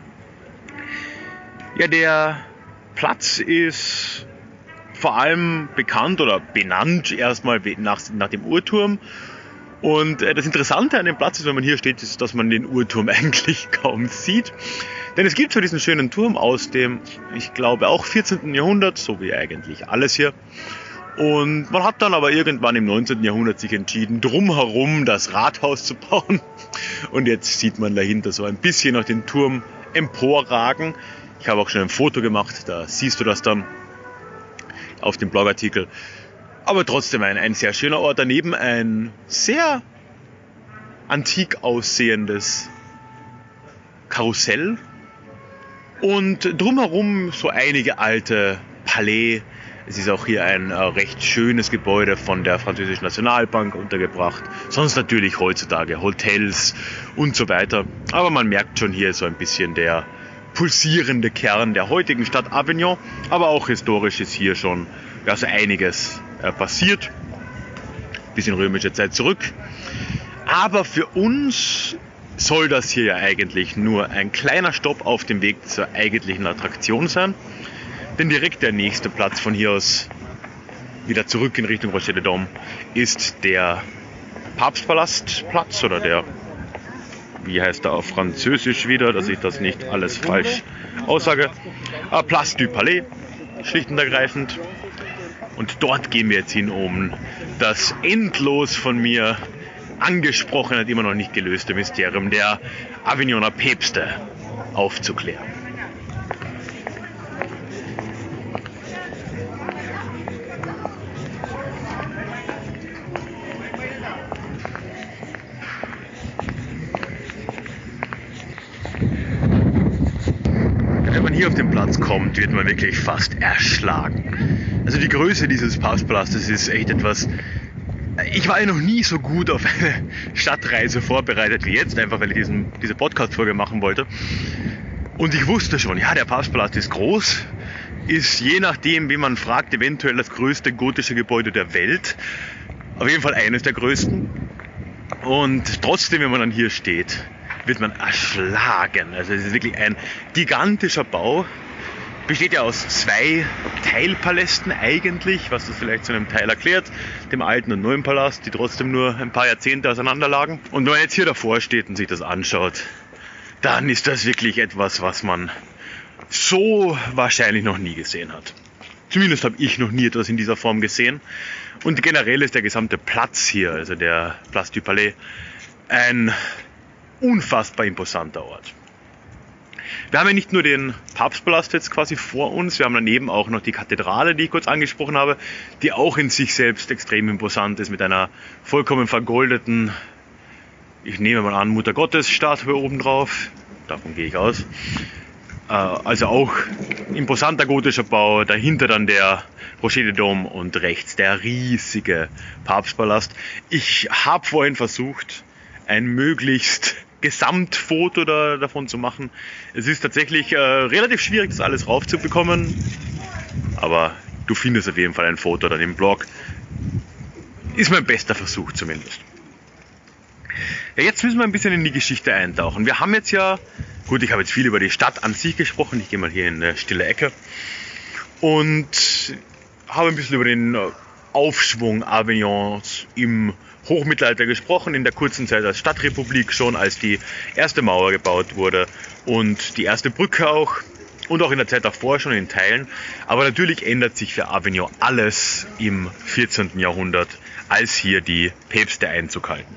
Ja, der Platz ist vor allem bekannt oder benannt erstmal nach, nach dem Uhrturm. Und äh, das Interessante an dem Platz ist, wenn man hier steht, ist, dass man den Uhrturm eigentlich kaum sieht. Denn es gibt so diesen schönen Turm aus dem, ich glaube, auch vierzehnten Jahrhundert, so wie eigentlich alles hier. Und man hat dann aber irgendwann im neunzehnten Jahrhundert sich entschieden, drumherum das Rathaus zu bauen. Und jetzt sieht man dahinter so ein bisschen noch den Turm emporragen. Ich habe auch schon ein Foto gemacht, da siehst du das dann auf dem Blogartikel. Aber trotzdem ein, ein sehr schöner Ort. Daneben ein sehr antik aussehendes Karussell. Und drumherum so einige alte Palais. Es ist auch hier ein äh, recht schönes Gebäude von der Französischen Nationalbank untergebracht. Sonst natürlich heutzutage Hotels und so weiter. Aber man merkt schon, hier so ein bisschen der pulsierende Kern der heutigen Stadt Avignon. Aber auch historisch ist hier schon ja, so einiges äh, passiert. Bis in römische Zeit zurück. Aber für uns soll das hier ja eigentlich nur ein kleiner Stopp auf dem Weg zur eigentlichen Attraktion sein. Denn direkt der nächste Platz von hier aus, wieder zurück in Richtung Rocher de Dôme, ist der Papstpalastplatz oder der, wie heißt er auf Französisch wieder, dass ich das nicht alles falsch aussage, äh, Place du Palais, schlicht und ergreifend. Und dort gehen wir jetzt hin, um das endlos von mir angesprochene, immer noch nicht gelöste Mysterium der Avignoner Päpste aufzuklären. Wenn man hier auf den Platz kommt, wird man wirklich fast erschlagen. Also die Größe dieses Papstpalastes ist echt etwas. Ich war ja noch nie so gut auf eine Stadtreise vorbereitet wie jetzt, einfach weil ich diesen, diese Podcast-Folge machen wollte. Und ich wusste schon, ja, der Papstpalast ist groß, ist je nachdem, wie man fragt, eventuell das größte gotische Gebäude der Welt. Auf jeden Fall eines der größten. Und trotzdem, wenn man dann hier steht, wird man erschlagen. Also es ist wirklich ein gigantischer Bau. Besteht ja aus zwei Teilpalästen eigentlich, was das vielleicht zu einem Teil erklärt, dem alten und neuen Palast, die trotzdem nur ein paar Jahrzehnte auseinander lagen. Und wenn man jetzt hier davor steht und sich das anschaut, dann ist das wirklich etwas, was man so wahrscheinlich noch nie gesehen hat. Zumindest habe ich noch nie etwas in dieser Form gesehen. Und generell ist der gesamte Platz hier, also der Place du Palais, ein unfassbar imposanter Ort. Wir haben ja nicht nur den Papstpalast jetzt quasi vor uns, wir haben daneben auch noch die Kathedrale, die ich kurz angesprochen habe, die auch in sich selbst extrem imposant ist, mit einer vollkommen vergoldeten, ich nehme mal an, Mutter Gottes Statue oben drauf, davon gehe ich aus. Also auch imposanter gotischer Bau, dahinter dann der Rocher de Dôme und rechts der riesige Papstpalast. Ich habe vorhin versucht, ein möglichst Gesamtfoto da, davon zu machen. Es ist tatsächlich äh, relativ schwierig, das alles raufzubekommen, aber du findest auf jeden Fall ein Foto dann im Blog. Ist mein bester Versuch zumindest. Ja, jetzt müssen wir ein bisschen in die Geschichte eintauchen. Wir haben jetzt ja, gut, ich habe jetzt viel über die Stadt an sich gesprochen, ich gehe mal hier in eine stille Ecke und habe ein bisschen über den Aufschwung Avignons im Hochmittelalter gesprochen, in der kurzen Zeit als Stadtrepublik schon, als die erste Mauer gebaut wurde und die erste Brücke auch und auch in der Zeit davor schon in Teilen. Aber natürlich ändert sich für Avignon alles im vierzehnten Jahrhundert, als hier die Päpste Einzug halten.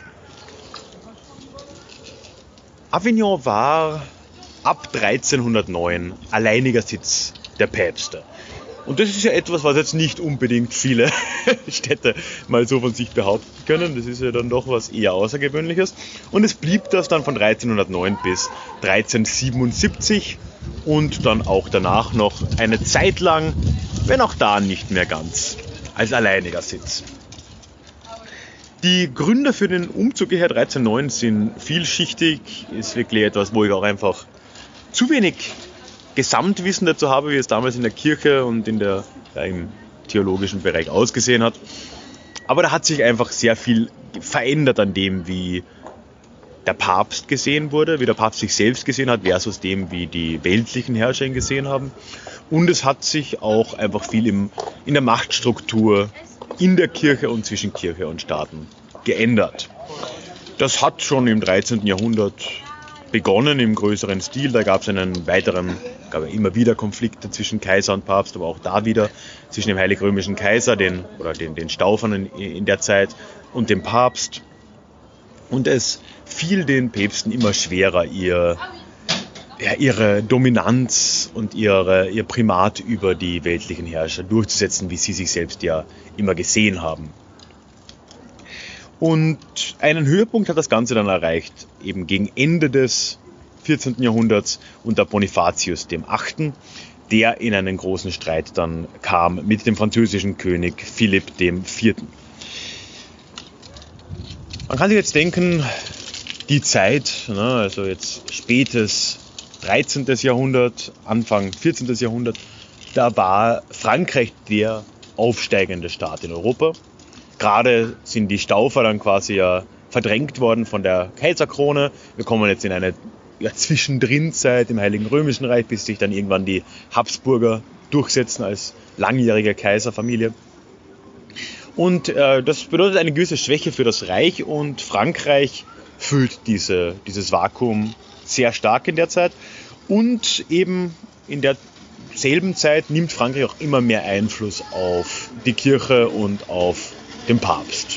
Avignon war ab dreizehnhundertneun alleiniger Sitz der Päpste. Und das ist ja etwas, was jetzt nicht unbedingt viele Städte mal so von sich behaupten können. Das ist ja dann doch was eher Außergewöhnliches. Und es blieb das dann von dreizehnhundertneun bis dreizehnhundertsiebenundsiebzig und dann auch danach noch eine Zeit lang, wenn auch da nicht mehr ganz, als alleiniger Sitz. Die Gründe für den Umzug hierher dreizehnhundertneun sind vielschichtig. Ist wirklich etwas, wo ich auch einfach zu wenig Gesamtwissen dazu habe, wie es damals in der Kirche und in der, ja, im theologischen Bereich ausgesehen hat. Aber da hat sich einfach sehr viel verändert an dem, wie der Papst gesehen wurde, wie der Papst sich selbst gesehen hat, versus dem, wie die weltlichen Herrscher ihn gesehen haben. Und es hat sich auch einfach viel im, in der Machtstruktur in der Kirche und zwischen Kirche und Staaten geändert. Das hat schon im dreizehnten Jahrhundert begonnen im größeren Stil. Da gab es einen weiteren, gab es immer wieder Konflikte zwischen Kaiser und Papst, aber auch da wieder zwischen dem Heilig-Römischen Kaiser, den, oder den, den Staufern in, in der Zeit, und dem Papst. Und es fiel den Päpsten immer schwerer, ihr, ja, ihre Dominanz und ihre, ihr Primat über die weltlichen Herrscher durchzusetzen, wie sie sich selbst ja immer gesehen haben. Und einen Höhepunkt hat das Ganze dann erreicht, eben gegen Ende des vierzehnten Jahrhunderts unter Bonifatius dem Achten, der in einen großen Streit dann kam mit dem französischen König Philipp dem Vierten. Man kann sich jetzt denken, die Zeit, also jetzt spätes dreizehnten Jahrhundert, Anfang vierzehnten Jahrhundert, da war Frankreich der aufsteigende Staat in Europa. Gerade sind die Staufer dann quasi ja verdrängt worden von der Kaiserkrone. Wir kommen jetzt in eine ja, Zwischendrinzeit im Heiligen Römischen Reich, bis sich dann irgendwann die Habsburger durchsetzen als langjährige Kaiserfamilie. Und äh, das bedeutet eine gewisse Schwäche für das Reich, und Frankreich füllt diese, dieses Vakuum sehr stark in der Zeit. Und eben in derselben Zeit nimmt Frankreich auch immer mehr Einfluss auf die Kirche und auf den Papst.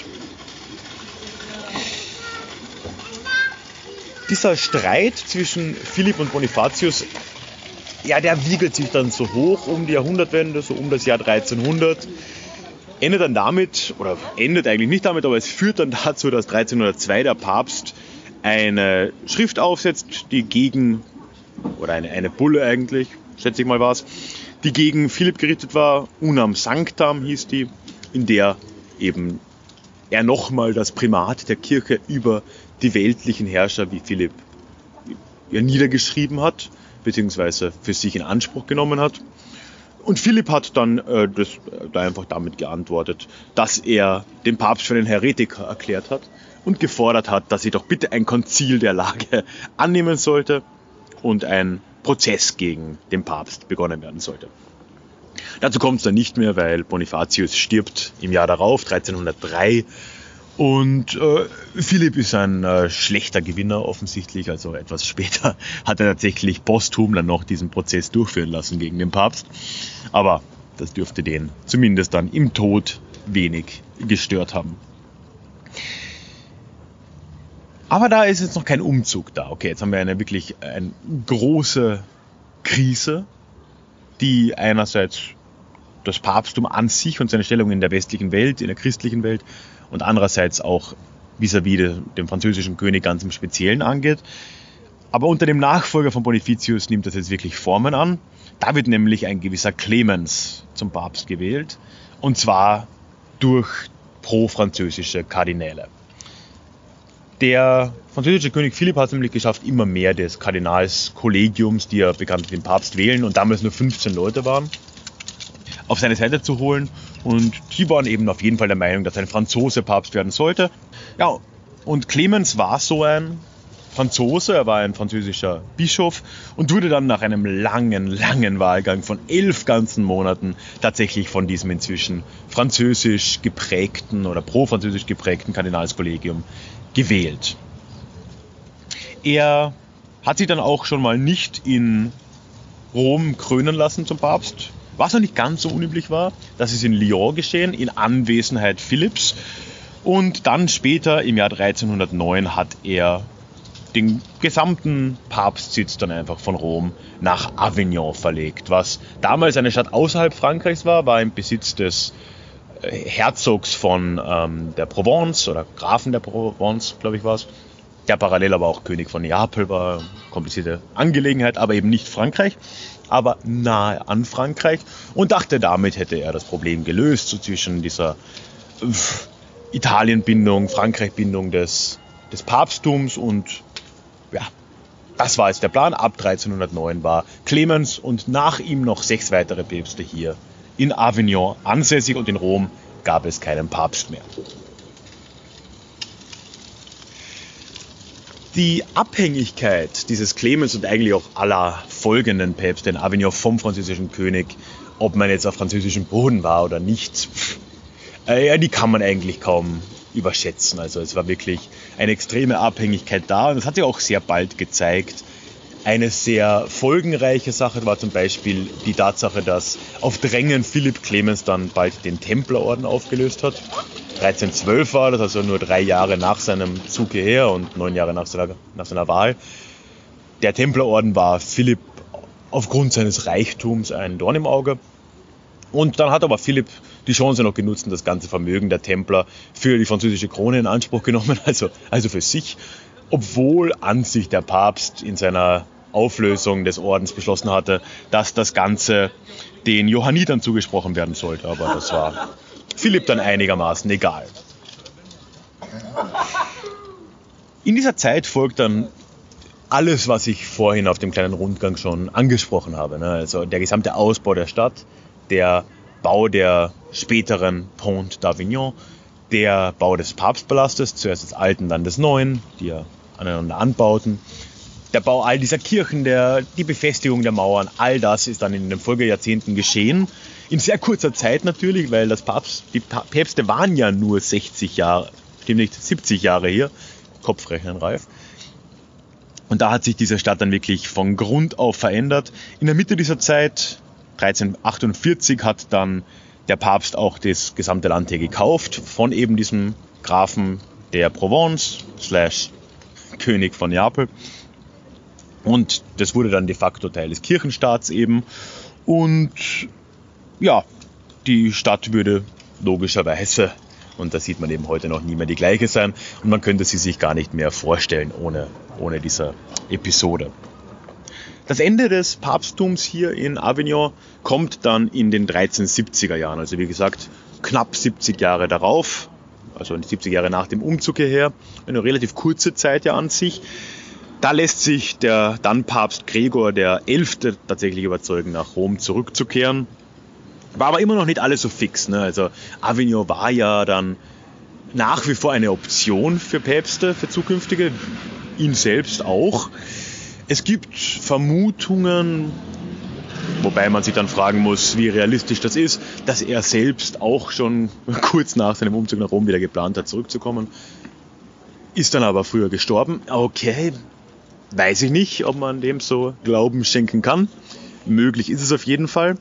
Dieser Streit zwischen Philipp und Bonifatius, ja, der wiegelt sich dann so hoch um die Jahrhundertwende, so um das Jahr dreizehnhundert, endet dann damit, oder endet eigentlich nicht damit, aber es führt dann dazu, dass dreizehnhundertzwei der Papst eine Schrift aufsetzt, die gegen, oder eine, eine Bulle eigentlich, schätze ich mal war es, die gegen Philipp gerichtet war, Unam Sanctam hieß die, in der eben er nochmal das Primat der Kirche über die weltlichen Herrscher wie Philipp ja, niedergeschrieben hat, beziehungsweise für sich in Anspruch genommen hat. Und Philipp hat dann äh, das, da einfach damit geantwortet, dass er den Papst für einen Heretiker erklärt hat und gefordert hat, dass sie doch bitte ein Konzil der Lage annehmen sollte und ein Prozess gegen den Papst begonnen werden sollte. Dazu kommt es dann nicht mehr, weil Bonifatius stirbt im Jahr darauf, dreizehnhundertdrei. Und äh, Philipp ist ein äh, schlechter Gewinner offensichtlich, also etwas später hat er tatsächlich posthum dann noch diesen Prozess durchführen lassen gegen den Papst. Aber das dürfte den zumindest dann im Tod wenig gestört haben. Aber da ist jetzt noch kein Umzug da. Okay, jetzt haben wir eine wirklich eine große Krise, die einerseits das Papsttum an sich und seine Stellung in der westlichen Welt, in der christlichen Welt, und andererseits auch vis-à-vis dem französischen König ganz im Speziellen angeht. Aber unter dem Nachfolger von Bonifatius nimmt das jetzt wirklich Formen an. Da wird nämlich ein gewisser Clemens zum Papst gewählt, und zwar durch pro-französische Kardinäle. Der französische König Philipp hat es nämlich geschafft, immer mehr des Kardinalskollegiums, die ja bekanntlich den Papst wählen und damals nur fünfzehn Leute waren, auf seine Seite zu holen. Und die waren eben auf jeden Fall der Meinung, dass ein Franzose Papst werden sollte. Ja, und Clemens war so ein Franzose, er war ein französischer Bischof und wurde dann nach einem langen, langen Wahlgang von elf ganzen Monaten tatsächlich von diesem inzwischen französisch geprägten oder pro-französisch geprägten Kardinalskollegium gewählt. Er hat sich dann auch schon mal nicht in Rom krönen lassen zum Papst, was noch nicht ganz so unüblich war. Das ist in Lyon geschehen, in Anwesenheit Philipps. Und dann später, im Jahr dreizehnhundertneun, hat er den gesamten Papstsitz dann einfach von Rom nach Avignon verlegt. Was damals eine Stadt außerhalb Frankreichs war, war im Besitz des Herzogs von ähm, der Provence oder Grafen der Provence, glaube ich war es. Der parallel aber auch König von Neapel war, komplizierte Angelegenheit, aber eben nicht Frankreich, aber nahe an Frankreich und dachte, damit hätte er das Problem gelöst, so zwischen dieser äh, Italienbindung, Frankreich-Bindung des, des Papsttums und ja, das war jetzt der Plan. Ab dreizehnhundertneun war Clemens und nach ihm noch sechs weitere Päpste hier in Avignon ansässig und in Rom gab es keinen Papst mehr. Die Abhängigkeit dieses Clemens und eigentlich auch aller folgenden Päpste in Avignon vom französischen König, ob man jetzt auf französischem Boden war oder nicht, äh, ja, die kann man eigentlich kaum überschätzen. Also es war wirklich eine extreme Abhängigkeit da und das hat sich auch sehr bald gezeigt. Eine sehr folgenreiche Sache war zum Beispiel die Tatsache, dass auf Drängen Philipp Clemens dann bald den Templerorden aufgelöst hat. dreizehnhundertzwölf war das, also nur drei Jahre nach seinem Zug hierher und neun Jahre nach seiner, nach seiner Wahl. Der Templerorden war Philipp aufgrund seines Reichtums ein Dorn im Auge. Und dann hat aber Philipp die Chance noch genutzt und das ganze Vermögen der Templer für die französische Krone in Anspruch genommen, also, also für sich, obwohl an sich der Papst in seiner Auflösung des Ordens beschlossen hatte, dass das Ganze den Johannitern zugesprochen werden sollte. Aber das war Philipp dann einigermaßen egal. In dieser Zeit folgt dann alles, was ich vorhin auf dem kleinen Rundgang schon angesprochen habe. Also der gesamte Ausbau der Stadt, der Bau der späteren Pont d'Avignon, der Bau des Papstpalastes, zuerst des alten, dann des neuen, die ja aneinander anbauten, der Bau all dieser Kirchen, der, die Befestigung der Mauern, all das ist dann in den Folgejahrzehnten geschehen. In sehr kurzer Zeit natürlich, weil das Papst, die Päpste waren ja nur sechzig Jahre, stimmt nicht, siebzig Jahre hier, Kopfrechnen reif. Und da hat sich diese Stadt dann wirklich von Grund auf verändert. In der Mitte dieser Zeit, dreizehnhundertachtundvierzig, hat dann der Papst auch das gesamte Land hier gekauft von eben diesem Grafen der Provence slash König von Neapel. Und das wurde dann de facto Teil des Kirchenstaats eben. Und ja, die Stadt würde logischerweise, und das sieht man eben heute noch, nie mehr die gleiche sein. Und man könnte sie sich gar nicht mehr vorstellen ohne, ohne diese Episode. Das Ende des Papsttums hier in Avignon kommt dann in den dreizehnhundertsiebziger Jahren. Also wie gesagt, knapp siebzig Jahre darauf, also siebzig Jahre nach dem Umzug hierher. Eine relativ kurze Zeit ja an sich. Da lässt sich der dann Papst Gregor der Elfte tatsächlich überzeugen, nach Rom zurückzukehren. War aber immer noch nicht alles so fix. Ne? Also Avignon war ja dann nach wie vor eine Option für Päpste, für zukünftige, ihn selbst auch. Es gibt Vermutungen, wobei man sich dann fragen muss, wie realistisch das ist, dass er selbst auch schon kurz nach seinem Umzug nach Rom wieder geplant hat, zurückzukommen. Ist dann aber früher gestorben. Okay, weiß ich nicht, ob man dem so Glauben schenken kann. Möglich ist es auf jeden Fall.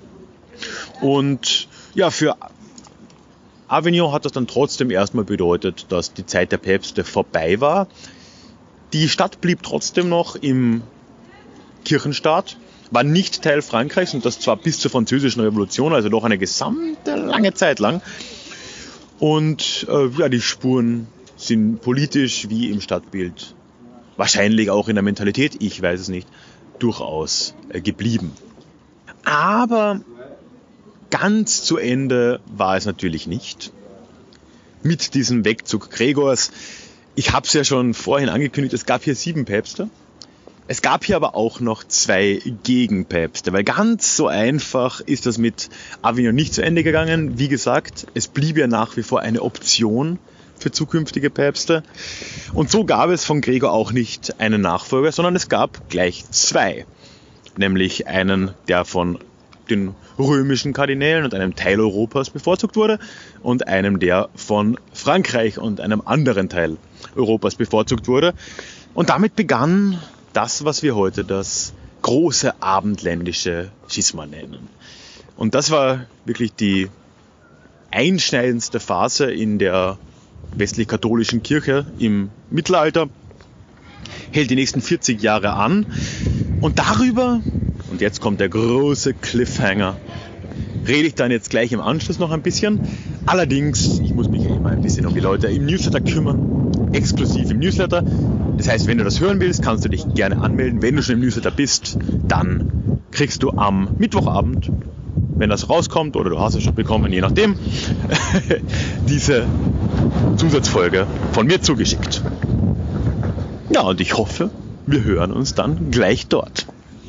Und ja, für Avignon hat das dann trotzdem erstmal bedeutet, dass die Zeit der Päpste vorbei war. Die Stadt blieb trotzdem noch im Kirchenstaat, war nicht Teil Frankreichs und das zwar bis zur Französischen Revolution, also doch eine gesamte lange Zeit lang. Und äh, ja, die Spuren sind politisch wie im Stadtbild, wahrscheinlich auch in der Mentalität, ich weiß es nicht, durchaus äh, geblieben. Aber ganz zu Ende war es natürlich nicht. Mit diesem Wegzug Gregors Ich habe es ja schon vorhin angekündigt, es gab hier sieben Päpste. Es gab hier aber auch noch zwei Gegenpäpste, weil ganz so einfach ist das mit Avignon nicht zu Ende gegangen. Wie gesagt, es blieb ja nach wie vor eine Option für zukünftige Päpste. Und so gab es von Gregor auch nicht einen Nachfolger, sondern es gab gleich zwei. Nämlich einen, der von den römischen Kardinälen und einem Teil Europas bevorzugt wurde und einem, der von Frankreich und einem anderen Teil Europas bevorzugt wurde. Und damit begann das, was wir heute das große abendländische Schisma nennen. Und das war wirklich die einschneidendste Phase in der westlich-katholischen Kirche im Mittelalter. Hält die nächsten vierzig Jahre an. Und darüber, und jetzt kommt der große Cliffhanger, rede ich dann jetzt gleich im Anschluss noch ein bisschen. Allerdings, ich muss mich ja immer ein bisschen um die Leute im Newsletter kümmern, exklusiv im Newsletter. Das heißt, wenn du das hören willst, kannst du dich gerne anmelden. Wenn du schon im Newsletter bist, dann kriegst du am Mittwochabend, wenn das rauskommt, oder du hast es schon bekommen, je nachdem, diese Zusatzfolge von mir zugeschickt. Ja, und ich hoffe, wir hören uns dann gleich dort.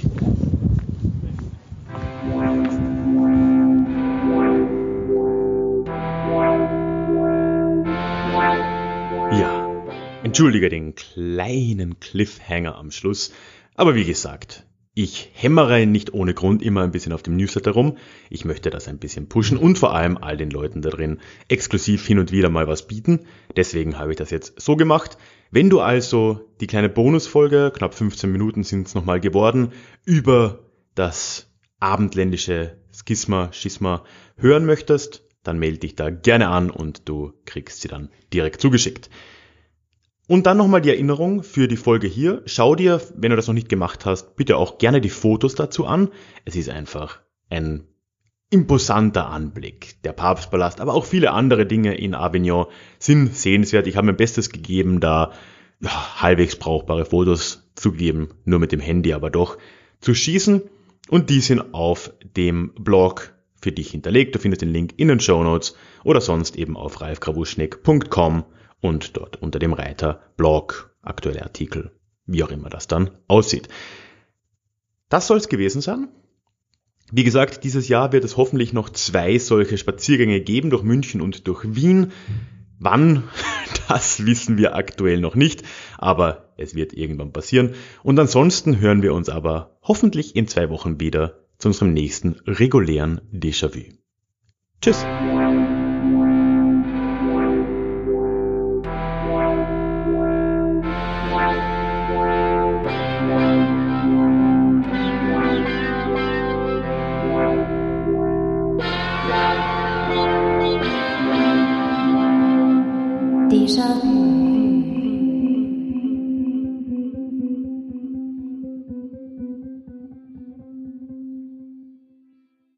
Ja, entschuldige den kleinen Cliffhanger am Schluss, aber wie gesagt, ich hämmere nicht ohne Grund immer ein bisschen auf dem Newsletter rum. Ich möchte das ein bisschen pushen und vor allem all den Leuten da drin exklusiv hin und wieder mal was bieten. Deswegen habe ich das jetzt so gemacht. Wenn du also die kleine Bonusfolge, knapp fünfzehn Minuten sind es nochmal geworden, über das abendländische Schisma, Schisma hören möchtest, dann melde dich da gerne an und du kriegst sie dann direkt zugeschickt. Und dann nochmal die Erinnerung für die Folge hier. Schau dir, wenn du das noch nicht gemacht hast, bitte auch gerne die Fotos dazu an. Es ist einfach ein imposanter Anblick. Der Papstpalast, aber auch viele andere Dinge in Avignon sind sehenswert. Ich habe mein Bestes gegeben, da ja, halbwegs brauchbare Fotos zu geben, nur mit dem Handy, aber doch zu schießen. Und die sind auf dem Blog für dich hinterlegt. Du findest den Link in den Shownotes oder sonst eben auf ralf krawuschnik punkt com. Und dort unter dem Reiter Blog, aktuelle Artikel, wie auch immer das dann aussieht. Das soll es gewesen sein. Wie gesagt, dieses Jahr wird es hoffentlich noch zwei solche Spaziergänge geben, durch München und durch Wien. Wann, das wissen wir aktuell noch nicht, aber es wird irgendwann passieren. Und ansonsten hören wir uns aber hoffentlich in zwei Wochen wieder zu unserem nächsten regulären Déjà-vu. Tschüss! Déjà vu.